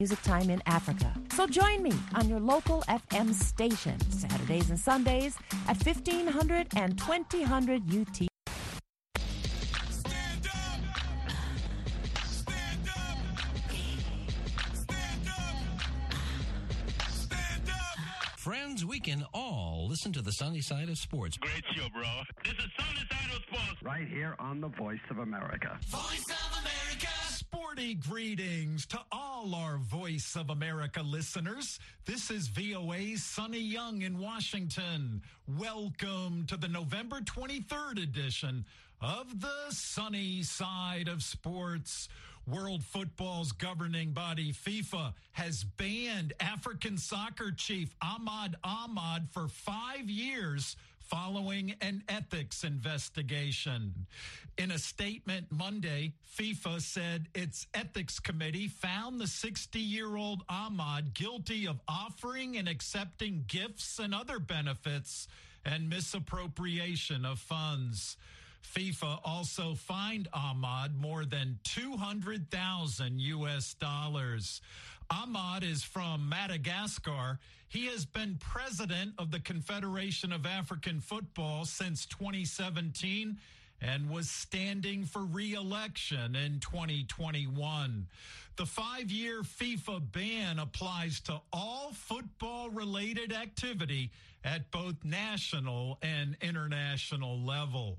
Music time in Africa. So join me on your local FM station, Saturdays and Sundays at 1500 and 2000 UT. Friends, we can all listen to the sunny side of sports. Great show, bro. This is Sunny Side of Sports. Right here on the Voice of America. Voice of America. Sporty greetings to all our Voice of America listeners. This is VOA's Sonny Young in Washington. Welcome to the November 23rd edition of the Sunny Side of Sports. World Football's governing body, FIFA, has banned African soccer chief Ahmad Ahmad for 5 years following an ethics investigation. In a statement Monday, FIFA said its ethics committee found the 60-year-old Ahmad guilty of offering and accepting gifts and other benefits and misappropriation of funds. FIFA also fined Ahmad more than $200,000 US. Ahmad is from Madagascar. He has been president of the Confederation of African Football since 2017 and was standing for re-election in 2021. The 5-year FIFA ban applies to all football-related activity at both national and international level.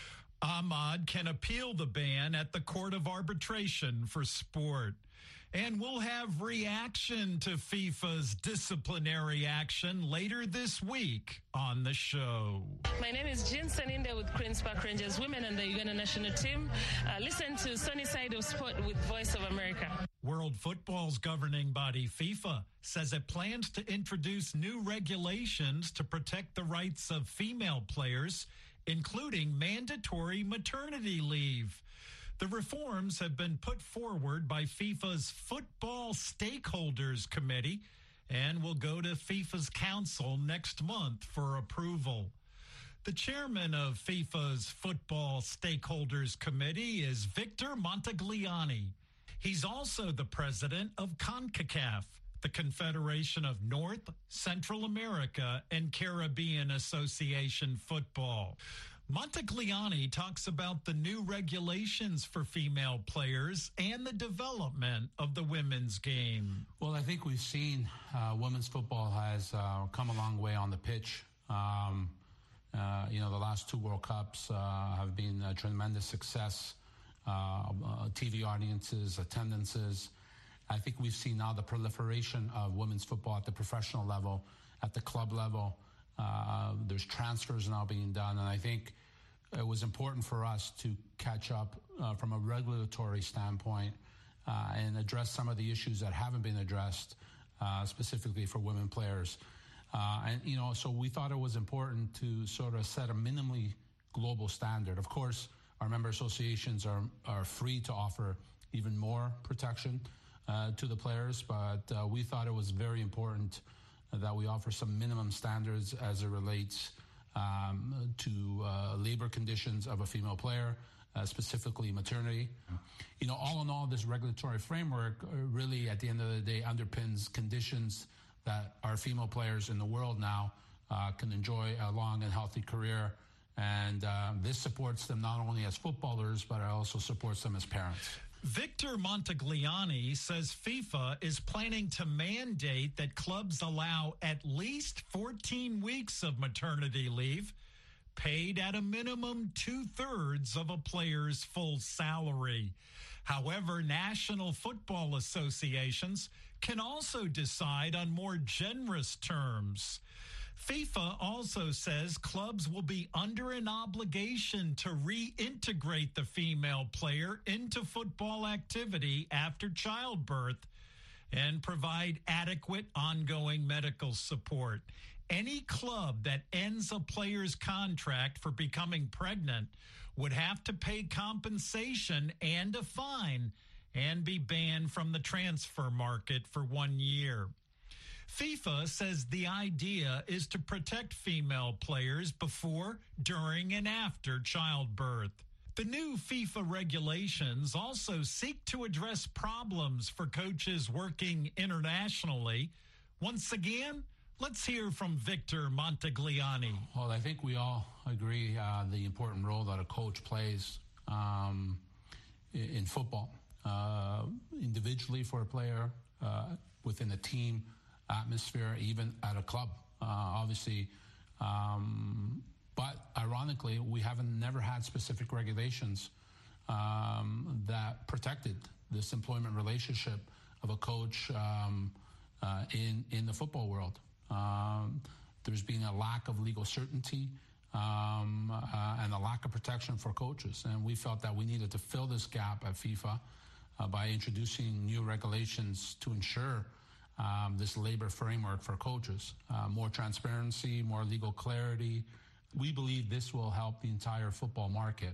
Ahmad can appeal the ban at the Court of Arbitration for Sport. And we'll have reaction to FIFA's disciplinary action later this week on the show. My name is Jean Saninde with Queen's Park Rangers women and the Uganda national team. Listen to Sunny Side of Sport with Voice of America. World Football's governing body, FIFA, says it plans to introduce new regulations to protect the rights of female players, including mandatory maternity leave. The reforms have been put forward by FIFA's Football Stakeholders Committee and will go to FIFA's council next month for approval. The chairman of FIFA's Football Stakeholders Committee is Victor Montagliani. He's also the president of CONCACAF, the Confederation of North, Central America, and Caribbean Association Football. Montagliani talks about the new regulations for female players and the development of the women's game. Well, I think we've seen women's football has come a long way on the pitch. The last two World Cups have been a tremendous success. TV audiences, attendances. I think we've seen now the proliferation of women's football at the professional level, at the club level. There's transfers now being done, and I think it was important for us to catch up from a regulatory standpoint and address some of the issues that haven't been addressed, specifically for women players. So we thought it was important to sort of set a minimally global standard. Of course, our member associations are free to offer even more protection to the players, but we thought it was very important that we offer some minimum standards as it relates to labor conditions of a female player, specifically maternity. All in all, this regulatory framework really, at the end of the day, underpins conditions that our female players in the world now can enjoy a long and healthy career. And this supports them not only as footballers, but it also supports them as parents. Victor Montagliani says FIFA is planning to mandate that clubs allow at least 14 weeks of maternity leave, paid at a minimum 2/3 of a player's full salary. However, national football associations can also decide on more generous terms. FIFA also says clubs will be under an obligation to reintegrate the female player into football activity after childbirth and provide adequate ongoing medical support. Any club that ends a player's contract for becoming pregnant would have to pay compensation and a fine and be banned from the transfer market for 1 year. FIFA says the idea is to protect female players before, during, and after childbirth. The new FIFA regulations also seek to address problems for coaches working internationally. Once again, let's hear from Victor Montagliani. Well, I think we all agree the important role that a coach plays in football, individually for a player, within a team atmosphere, even at a club, obviously. But ironically, we never had specific regulations that protected this employment relationship of a coach in the football world. There's been a lack of legal certainty and a lack of protection for coaches. And we felt that we needed to fill this gap at FIFA by introducing new regulations to ensure this labor framework for coaches, more transparency, more legal clarity. We believe this will help the entire football market,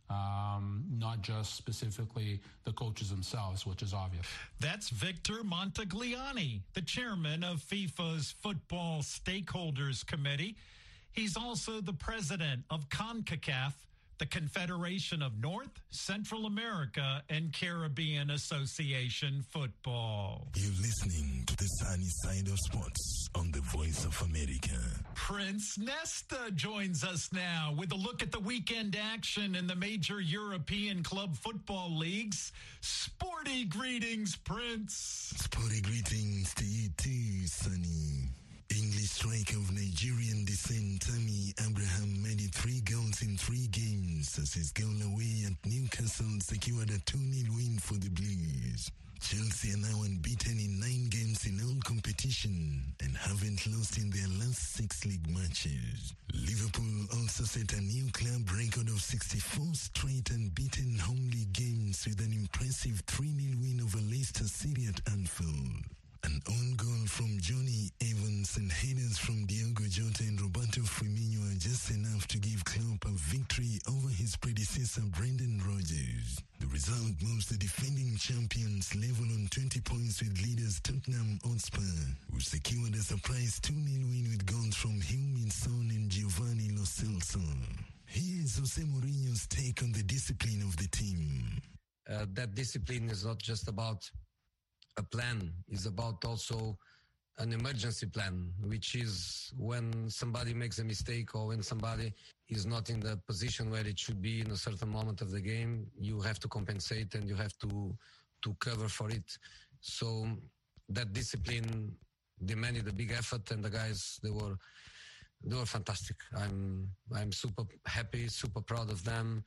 not just specifically the coaches themselves, which is obvious. That's Victor Montagliani, the chairman of FIFA's Football Stakeholders Committee. He's also the president of CONCACAF, the Confederation of North, Central America, and Caribbean Association Football. You're listening to the sunny side of sports on the Voice of America. Prince Nesta joins us now with a look at the weekend action in the major European club football leagues. Sporty greetings, Prince. Sporty greetings to you too, Sonny. English striker of Nigerian descent Tammy Abraham made it 3 goals in 3 games as his goal away at Newcastle secured a 2-0 win for the Blues. Chelsea are now unbeaten in 9 games in all competition and haven't lost in their last 6 league matches. Liverpool also set a new club record of 64 straight unbeaten home league games with an impressive 3-0 win over Leicester City at Anfield. An own goal from Johnny Evans and headers from Diogo Jota and Roberto Firmino are just enough to give Klopp a victory over his predecessor Brendan Rodgers. The result moves the defending champions level on 20 points with leaders Tottenham Hotspur, who secured a surprise 2-0 win with goals from Heung-min Son and Giovanni Lo Celso. Here is Jose Mourinho's take on the discipline of the team. That discipline is not just about a plan, is about also an emergency plan, which is when somebody makes a mistake or when somebody is not in the position where it should be in a certain moment of the game, you have to compensate and you have to cover for it. So that discipline demanded a big effort, and the guys, they were fantastic. I'm super happy, super proud of them.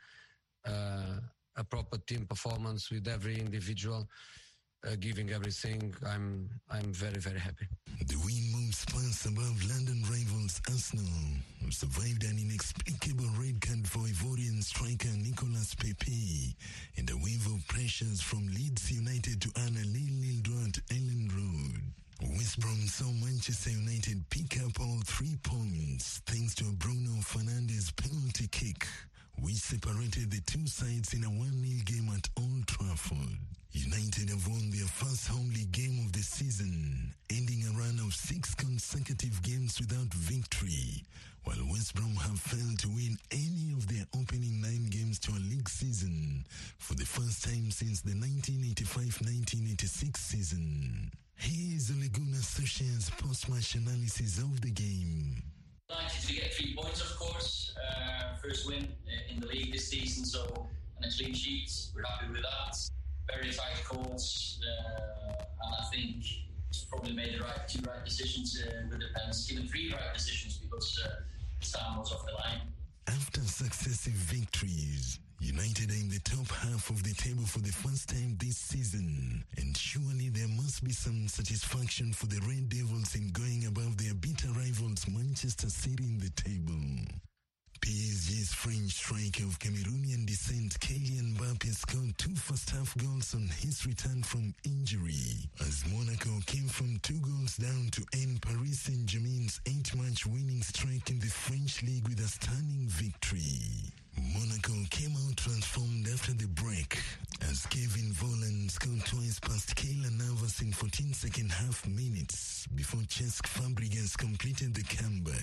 A proper team performance with every individual giving everything. I'm very, very happy. The win moves Spurs above London rivals Arsenal, who survived an inexplicable red card for Ivorian striker Nicolas Pepe, and a wave of pressures from Leeds United to earn a 0-0 draw at Ellen Road. West Brom saw Manchester United pick up all 3 points thanks to a Bruno Fernandes penalty kick, which separated the two sides in a 1-0 game at Old Trafford. United have won their first home league game of the season, ending a run of 6 consecutive games without victory, while West Brom have failed to win any of their opening 9 games to a league season for the first time since the 1985-1986 season. Here is Ole Gunnar Solskjaer's post-match analysis of the game. United to get 3 points, of course. First win in the league this season, so and a clean sheet. We're happy with that. Very tight calls, and I think it's probably made the 2 right decisions with the pens, even 3 right decisions because Sam was off the line. After successive victories, United are in the top half of the table for the first time this season, and surely there must be some satisfaction for the Red Devils in going above their bitter rivals Manchester City in the table. PSG's French striker of Cameroonian descent Kylian Mbappé scored 2 first-half goals on his return from injury, as Monaco came from 2 goals down to end Paris Saint-Germain's 8-match winning streak in the French league with a stunning victory. Monaco came out transformed after the break, as Kevin Volland scored twice past Keylor Navas in 14 second-half minutes before Cesc Fabregas completed the comeback.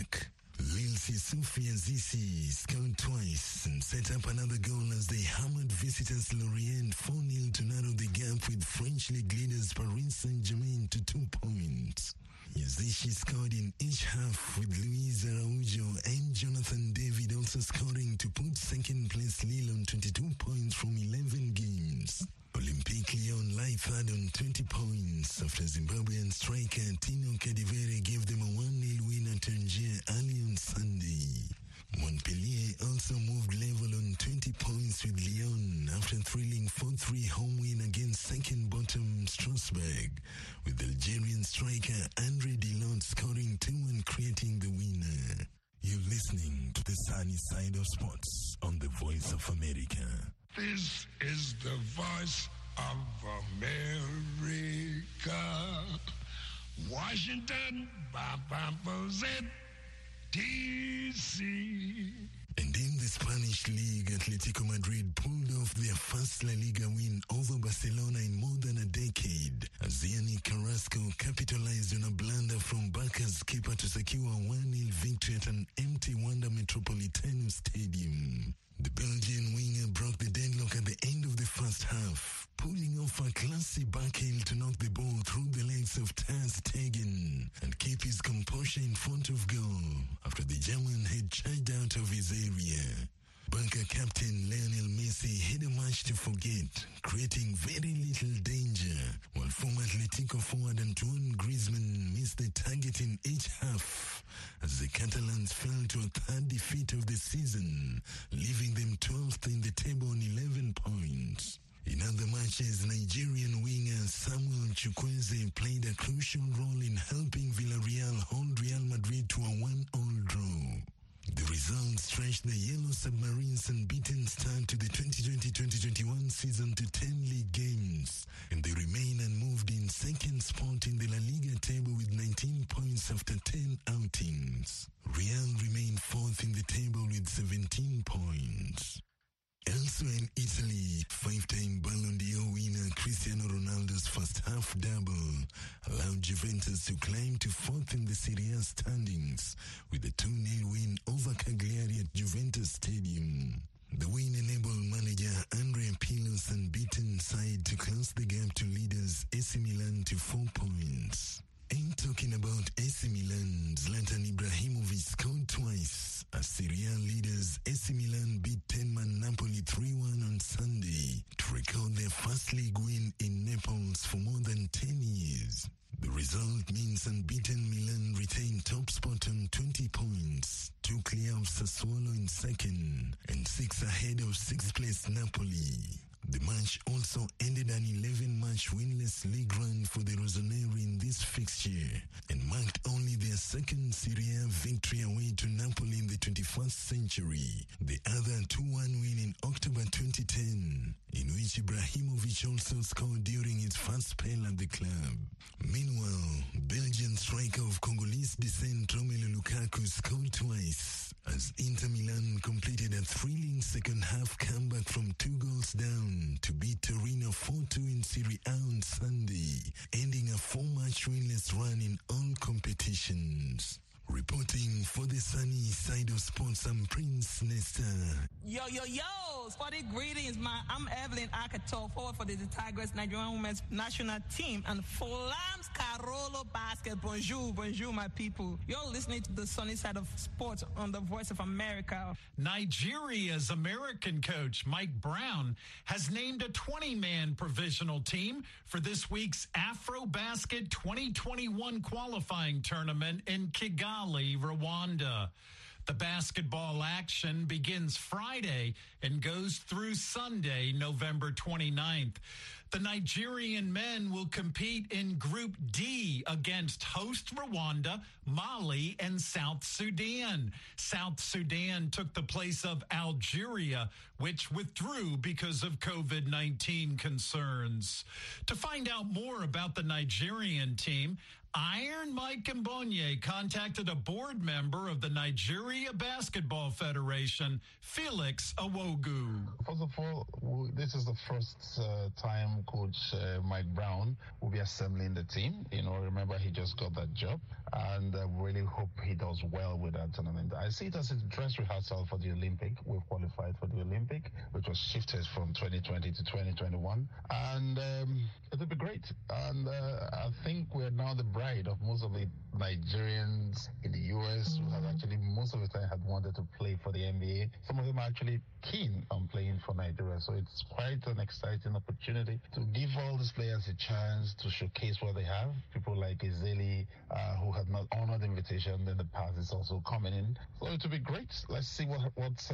Lilsi Sufia Zisi scored twice and set up another goal as they hammered visitors Lorient 4-0 to narrow the gap with French league leaders Paris Saint-Germain to 2 points. Yazici scored in each half, with Luis Araujo and Jonathan David also scoring to put second place Lille on 22 points from 11 games. Olympique Lyon lie third on 20 points after Zimbabwean striker Tino Kadivere gave them a 1-0 win at Tangier early on Sunday. Montpellier also moved level on 20 points with Lyon after a thrilling 4-3 home win against second-bottom Strasbourg, with Algerian striker Andre Delort scoring 2 and creating the winner. You're listening to the sunny side of sports on the Voice of America. This is the Voice of America. Washington, D.C. And in the Spanish League, Atletico Madrid pulled off their first La Liga win over Barcelona in more than a decade, as Yannick Carrasco capitalized on a blunder from Barca's keeper to secure a 1-0 victory at an empty Wanda Metropolitano Stadium. The Belgian winger broke the deadlock at the end of the first half, pulling off a classy backheel to knock the ball through the legs of Ter Stegen and keep his composure in front of goal after the German had charged out of his area. Barca captain Lionel Messi had a match to forget, creating very little danger, while former Atletico forward Antoine Griezmann missed the target in each half as the Catalans fell to a third defeat of the season, leaving them 12th in the table on 11 points. In other matches, Nigerian winger Samuel Chukwueze played a crucial role in helping Villarreal hold Real Madrid to a 1-1 draw. The result stretched the Yellow Submarines' unbeaten start to the 2020-2021 season to 10 league games, and they remain unmoved in second spot in the La Liga table with 19 points after 10 outings. Real remain fourth in the table with 17 points. Elsewhere in Italy, 5-time Ballon d'Or winner Cristiano Ronaldo's first half double allowed Juventus to climb to fourth in the Serie A standings with a 2-0 win over Cagliari at Juventus Stadium. The win enabled manager Andrea Pirlo's unbeaten side to close the gap to leaders AC Milan to 4 points. And talking about AC Milan, Zlatan Ibrahimovic scored twice as Serie A leaders AC Milan beat 10-man Napoli 3-1 on Sunday to record their first league win in Naples for more than 10 years. The result means unbeaten Milan retain top spot on 20 points, 2 clear of Sassuolo in second, and 6 ahead of 6th place Napoli. The match also ended an 11-match winless league run for the Rossoneri in this fixture and marked only their second Serie A victory away to Napoli in the 21st century, the other 2-1 win in October 2010, in which Ibrahimovic also scored during his first spell at the club. Meanwhile, Belgian striker of Congolese descent Romelu Lukaku scored twice as Inter Milan completed a thrilling second-half comeback from 2 goals down to beat Torino 4-2 in Serie A on Sunday, ending a 4-match winless run in all competitions. Reporting for the sunny side of sports, I'm Prince Nesta. Yo, sporty greetings, man. I'm Evelyn Akato, forward for the Tigers Nigerian Women's National Team, and Flams Carolo Basket. Bonjour, my people. You're listening to the sunny side of sports on the Voice of America. Nigeria's American coach, Mike Brown, has named a 20-man provisional team for this week's AfroBasket 2021 qualifying tournament in Kigali, Rwanda. The basketball action begins Friday and goes through Sunday, November 29th. The Nigerian men will compete in Group D against host Rwanda, Mali, and South Sudan. South Sudan took the place of Algeria, which withdrew because of COVID-19 concerns. To find out more about the Nigerian team, Iron Mike Mbonye contacted a board member of the Nigeria Basketball Federation, Felix Awogu. First of all, this is the first time interim coach Mike Brown will be assembling the team. Remember he just got that job, and really hope he does well with that tournament. I see it as a dress rehearsal for the Olympic. We've qualified for the Olympic, which was shifted from 2020 to 2021, and it'll be great. And I think we're now the bride of most of the Nigerians in the U.S. who have actually most of the time had wanted to play for the NBA. Some of them are actually keen on playing for Nigeria, so it's quite an exciting opportunity to give all these players a chance to showcase what they have. People like Ezeli, who had not honored the invitation in the past, is also coming in. So it will be great. Let's see what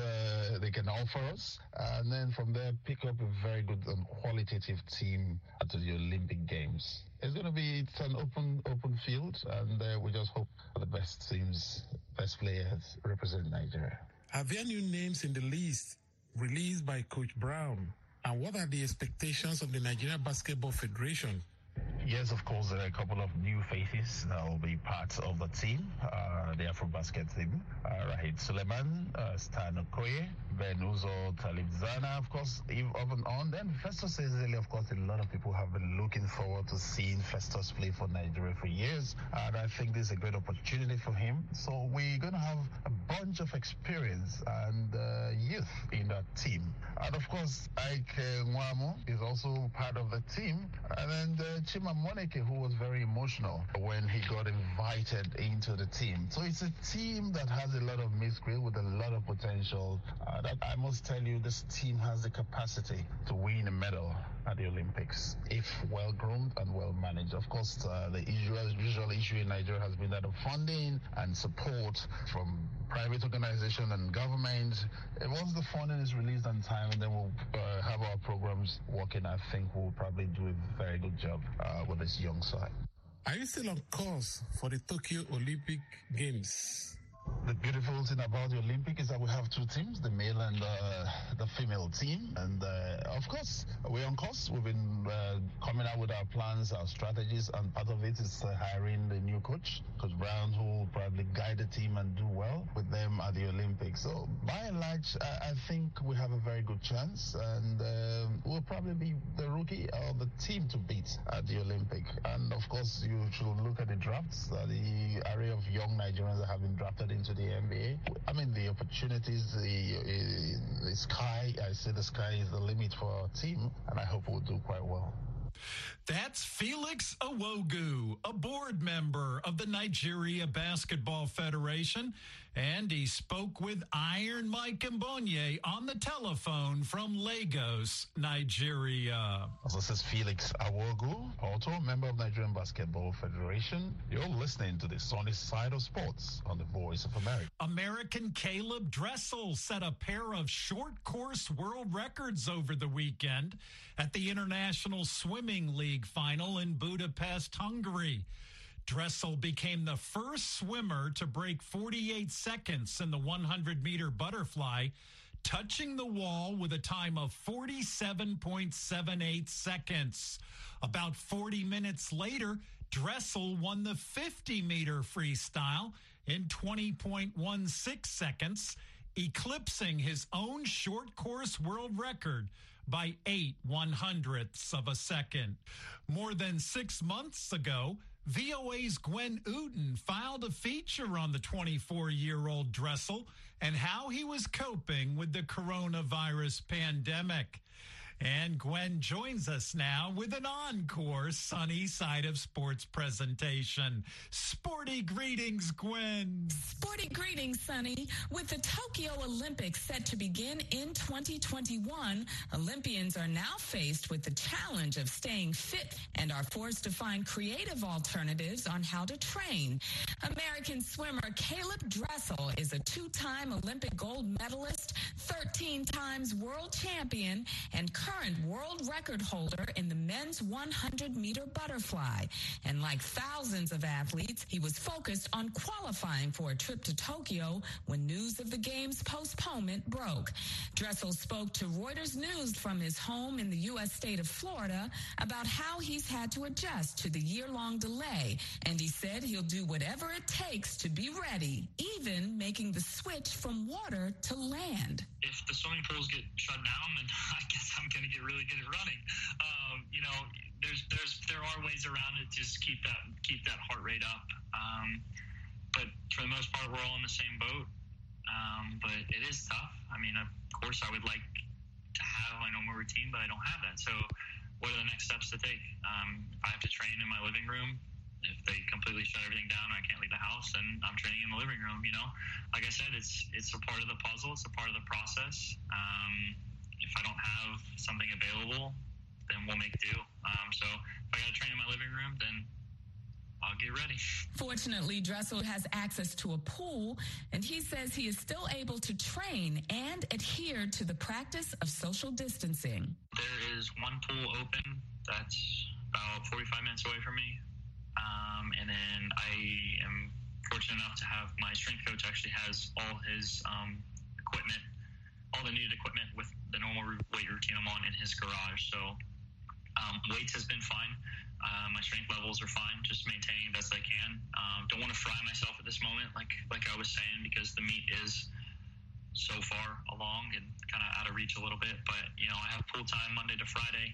they can offer us, and then from there pick up a very good and qualitative team to the Olympic Games. It's an open field, and we just hope the best teams, best players represent Nigeria. Are there new names in the list released by Coach Brown? And what are the expectations of the Nigeria Basketball Federation? Yes, of course, there are a couple of new faces that will be part of the team, the AfroBasket team. Rahid Suleiman, Stan Okoye, Ben Uzo, Talib Zana, of course, off and on. Then Festus Ezeli, of course, a lot of people have been looking forward to seeing Festus play for Nigeria for years. And I think this is a great opportunity for him. So we're going to have a bunch of experience and youth in that team. And of course, Ike Nwamo is also part of the team. And then Chima Moneke, who was very emotional when he got invited into the team. So it's a team that has a lot of mixed with a lot of potential. That I must tell you, this team has the capacity to win a medal at the Olympics if well groomed and well managed. Of course, the usual issue in Nigeria has been that of funding and support from private organization and government. Once the funding is released on time, and then we'll have our programs working, I think we'll probably do a very good job with this young side. Are you still on course for the Tokyo Olympic Games? The beautiful thing about the Olympic is that we have two teams, the male and the female team. And of course, we're on course. We've been coming out with our plans, our strategies, and part of it is hiring the new coach, Coach Brown, who will probably guide the team and do well with them at the Olympics. So by and large, I think we have a very good chance, and we'll probably be the rookie or the team to beat at the Olympic. And of course, you should look at the drafts, the array of young Nigerians that have been drafted into the NBA. I mean, the opportunities, the sky, I say the sky is the limit for our team, and I hope we'll do quite well. That's Felix Awogu, a board member of the Nigeria Basketball Federation, and he spoke with Iron Mike Mbonye on the telephone from Lagos, Nigeria. This is Felix Awogu, also a member of Nigerian Basketball Federation. You're listening to the Sunny Side of Sports on the Voice of America. American Caleb Dressel set a pair of short course world records over the weekend at the International Swimming League final in Budapest, Hungary. Dressel became the first swimmer to break 48 seconds in the 100-meter butterfly, touching the wall with a time of 47.78 seconds. About 40 minutes later, Dressel won the 50-meter freestyle in 20.16 seconds, eclipsing his own short course world record by 0.08 of a second. More than 6 months ago, VOA's Gwen Uten filed a feature on the 24-year-old Dressel and how he was coping with the coronavirus pandemic. And Gwen joins us now with an encore Sunny Side of Sports presentation. Sporty greetings, Gwen. Sporty greetings, Sunny. With the Tokyo Olympics set to begin in 2021, Olympians are now faced with the challenge of staying fit and are forced to find creative alternatives on how to train. American swimmer Caleb Dressel is a 2-time Olympic gold medalist, 13 times world champion, and current world record holder in the men's 100-meter butterfly. And like thousands of athletes, he was focused on qualifying for a trip to Tokyo when news of the game's postponement broke. Dressel spoke to Reuters News from his home in the U.S. state of Florida about how he's had to adjust to the year-long delay, and he said he'll do whatever it takes to be ready, even making the switch from water to land. If the swimming pools get shut down, then I guess I'm going to get really good at running. There are ways around it. Just keep that heart rate up. But for the most part, we're all in the same boat. But it is tough. I mean, of course, I would like to have my normal routine, but I don't have that. So what are the next steps to take? If I have to train in my living room, if they completely shut everything down and I can't leave the house, then I'm training in the living room, Like I said, it's a part of the puzzle. It's a part of the process. If I don't have something available, then we'll make do. So if I got to train in my living room, then I'll get ready. Fortunately, Dressel has access to a pool, and he says he is still able to train and adhere to the practice of social distancing. There is one pool open that's about 45 minutes away from me. And then I am fortunate enough to have my strength coach actually has all his equipment, all the needed equipment with the normal weight routine I'm on in his garage. So weights has been fine. My strength levels are fine, just maintaining best I can. Don't want to fry myself at this moment, like I was saying, because the meet is so far along and kind of out of reach a little bit. But, I have pool time Monday to Friday,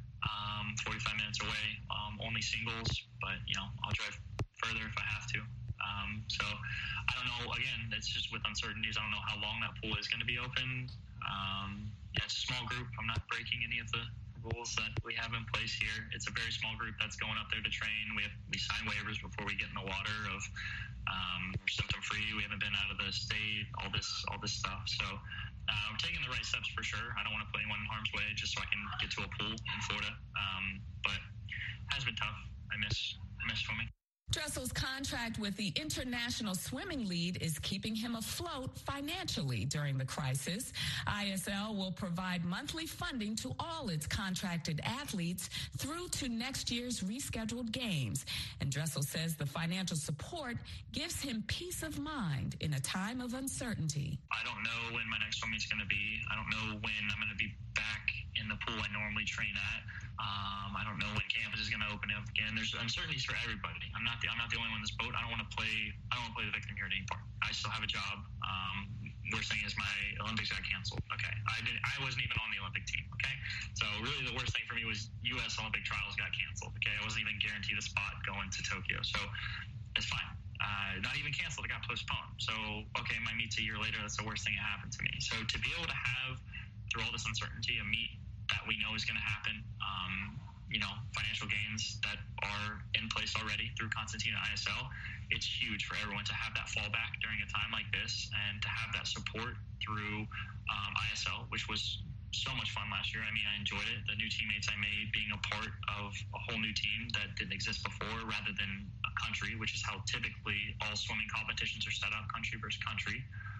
45 minutes away, only singles, but, I'll drive further if I have to. So I don't know, again, it's just with uncertainties. I don't know how long that pool is going to be open. It's a small group. I'm not breaking any of the rules that we have in place here. It's a very small group that's going up there to train. We sign waivers before we get in the water of we're symptom free. We haven't been out of the state, all this stuff. So I'm taking the right steps for sure. I don't want to put anyone in harm's way just so I can get to a pool in Florida. But it has been tough. I miss swimming. Dressel's contract with the International Swimming League is keeping him afloat financially during the crisis. ISL will provide monthly funding to all its contracted athletes through to next year's rescheduled games. And Dressel says the financial support gives him peace of mind in a time of uncertainty. I don't know when my next swimming is going to be. I don't know when I'm going to be back in the pool I normally train at. I don't know when campus is going to open up again. There's uncertainties for everybody. I'm not the only one in this boat. I don't want to play the victim here at any part. I still have a job. Worst thing is my Olympics got canceled. Okay, I wasn't even on the Olympic team. Okay, so really the worst thing for me was U.S. Olympic trials got canceled. Okay, I wasn't even guaranteed a spot going to Tokyo. So it's fine. Not even canceled. It got postponed. So okay, my meet's a year later. That's the worst thing that happened to me. So to be able to have through all this uncertainty a meet that we know is going to happen, financial gains that are in place already through Constantine and ISL, it's huge for everyone to have that fallback during a time like this and to have that support through ISL, which was so much fun last year. I mean, I enjoyed it. The new teammates I made, being a part of a whole new team that didn't exist before rather than a country, which is how typically all swimming competitions are set up, country versus country.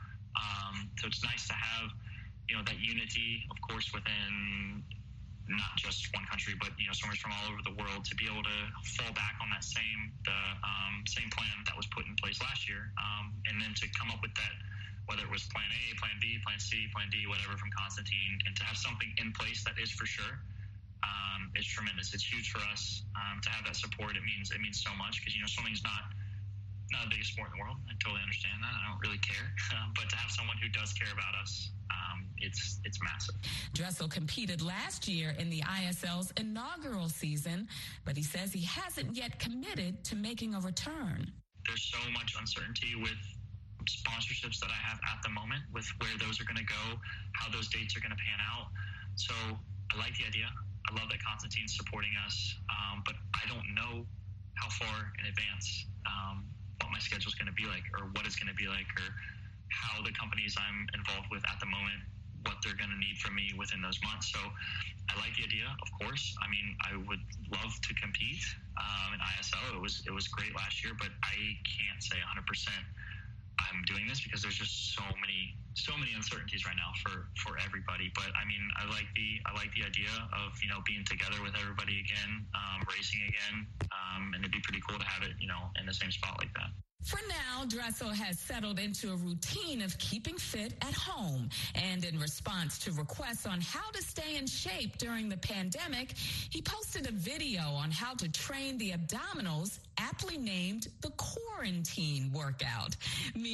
So it's nice to have that unity, of course, within not just one country, but swimmers from all over the world to be able to fall back on that same plan that was put in place last year, and then to come up with that, whether it was Plan A, Plan B, Plan C, Plan D, whatever from Constantine, and to have something in place that is for sure, it's tremendous. It's huge for us to have that support. It means so much because swimming's not the biggest sport in the world. I totally understand that. I don't really care, but to have someone who does care about us, it's massive. Dressel competed last year in the ISL's inaugural season, but he says he hasn't yet committed to making a return. There's so much uncertainty with sponsorships that I have at the moment, with where those are going to go, how those dates are going to pan out. So I like the idea. I love that Constantine's supporting us, but I don't know how far in advance what my schedule is going to be like, or what it's going to be like, or how the companies I'm involved with at the moment, what they're going to need from me within those months. So I like the idea, of course. I mean, I would love to compete in ISL. It was great last year, but I can't say 100% I'm doing this because there's just so many uncertainties right now for everybody. But I mean, I like the idea of being together with everybody again, racing again, and it'd be pretty cool to have it in the same spot like that. For now, Dressel has settled into a routine of keeping fit at home. And in response to requests on how to stay in shape during the pandemic, he posted a video on how to train the abdominals, aptly named the quarantine workout.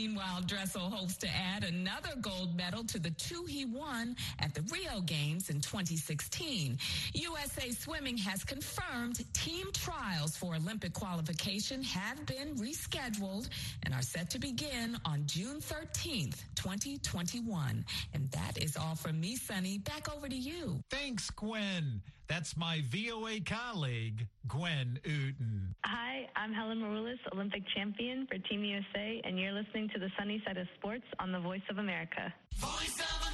Meanwhile, Dressel hopes to add another gold medal to the 2 he won at the Rio Games in 2016. USA Swimming has confirmed team trials for Olympic qualification have been rescheduled and are set to begin on June 13th, 2021. And that is all from me, Sonny. Back over to you. Thanks, Gwen. That's my VOA colleague, Gwen Uten. Hi, I'm Helen Maroulis, Olympic champion for Team USA, and you're listening to the Sunny Side of Sports on the Voice of America. Voice of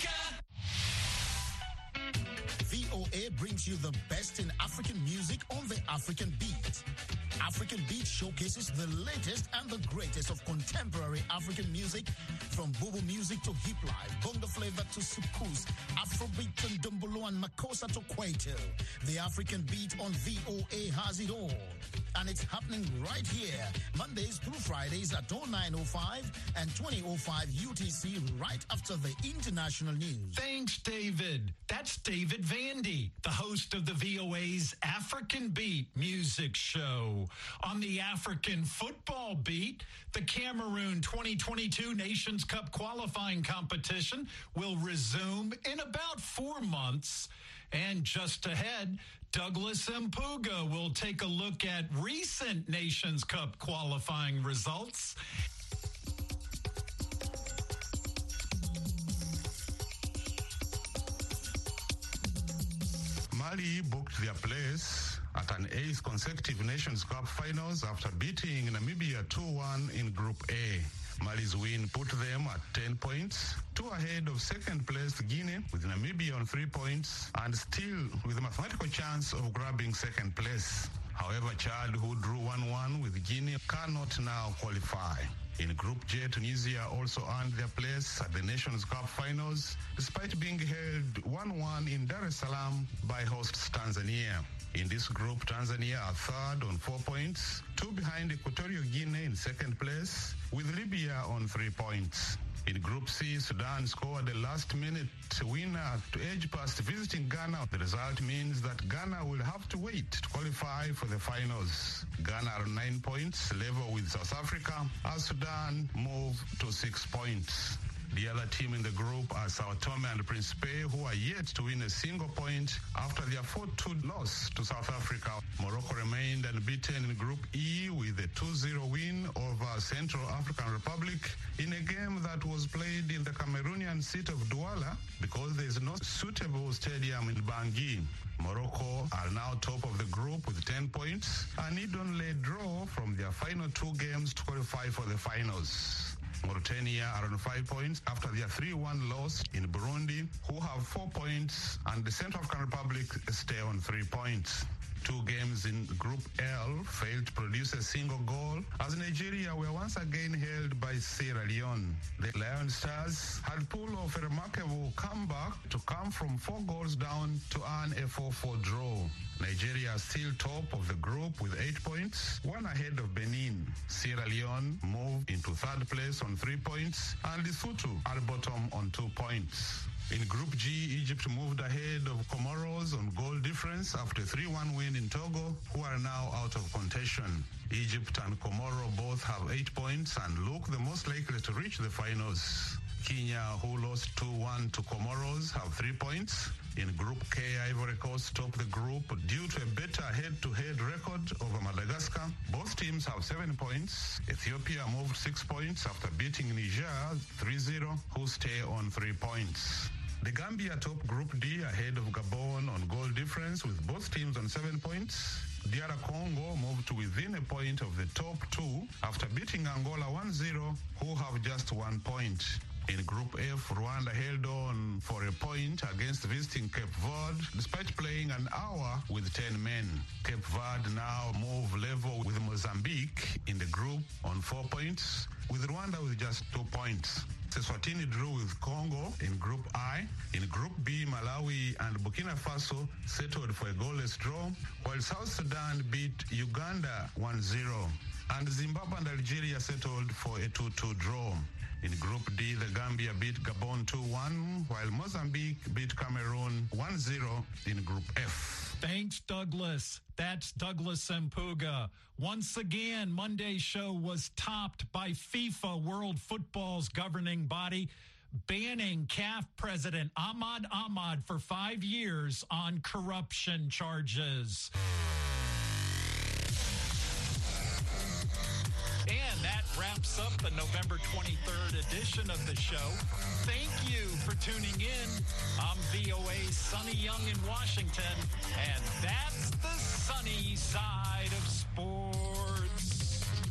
America. VOA brings you the best in African music on the African Beat. African Beat showcases the latest and the greatest of contemporary African music, from Bobo music to hip life, bongo flavor to soukous, Afrobeat to Ndombolo and Makossa to Kwaito. The African Beat on VOA has it all. And it's happening right here, Mondays through Fridays at 09:05 and 20:05 UTC, right after the international news. Thanks, David. That's David Vandy, the host of the VOA's African Beat music show. On the African football beat, the Cameroon 2022 Nations Cup qualifying competition will resume in about 4 months. And just ahead, Douglas Mpuga will take a look at recent Nations Cup qualifying results. Mali booked their place at an 8th consecutive Nations Cup finals after beating Namibia 2-1 in Group A. Mali's win put them at 10 points, 2 ahead of second-placed Guinea, with Namibia on 3 points, and still with a mathematical chance of grabbing second place. However, Chad, who drew 1-1 with Guinea, cannot now qualify. In Group J, Tunisia also earned their place at the Nations Cup finals, despite being held 1-1 in Dar es Salaam by hosts Tanzania. In this group, Tanzania are third on 4 points, 2 behind Equatorial Guinea in second place, with Libya on 3 points. In Group C, Sudan scored a last-minute winner to edge past visiting Ghana. The result means that Ghana will have to wait to qualify for the finals. Ghana are 9 points, level with South Africa, as Sudan move to 6 points. The other team in the group are Sao Tome and Principe, who are yet to win a single point after their 4-2 loss to South Africa. Morocco remained unbeaten in Group E with a 2-0 win over Central African Republic in a game that was played in the Cameroonian city of Douala because there is no suitable stadium in Bangui. Morocco are now top of the group with 10 points and need only a draw from their final 2 games to qualify for the finals. Mauritania are on 5 points after their 3-1 loss in Burundi, who have 4 points, and the Central African Republic stay on 3 points. 2 games in Group L failed to produce a single goal, as Nigeria were once again held by Sierra Leone. The Lion Stars had pulled off a remarkable comeback to come from 4 goals down to earn a 4-4 draw. Nigeria are still top of the group with 8 points, 1 ahead of Benin. Sierra Leone moved into 3rd place on 3 points, and Lesotho are bottom on 2 points. In Group G, Egypt moved ahead of Comoros on goal difference after a 3-1 win in Togo, who are now out of contention. Egypt and Comoro both have 8 points and look the most likely to reach the finals. Kenya, who lost 2-1 to Comoros, have 3 points. In Group K, Ivory Coast top the group due to a better head-to-head record over Madagascar. Both teams have 7 points. Ethiopia moved 6 points after beating Niger 3-0, who stay on 3 points. The Gambia top Group D ahead of Gabon on goal difference with both teams on 7 points. DR Congo moved to within a point of the top 2 after beating Angola 1-0, who have just 1 point. In Group F, Rwanda held on for a point against visiting Cape Verde despite playing an hour with 10 men. Cape Verde now move level with Mozambique in the group on 4 points, with Rwanda with just 2 points. Eswatini drew with Congo in Group I. In Group B, Malawi and Burkina Faso settled for a goalless draw, while South Sudan beat Uganda 1-0. And Zimbabwe and Algeria settled for a 2-2 draw. In Group D, the Gambia beat Gabon 2-1, while Mozambique beat Cameroon 1-0 in Group F. Thanks, Douglas. That's Douglas Sempuga. Once again, Monday's show was topped by FIFA, World Football's governing body, banning CAF President Ahmad Ahmad for 5 years on corruption charges. And that wraps up the November 23rd edition of the show. Thank you for tuning in. I'm VOA's Sonny Young in Washington, and that's the sunny side of sports.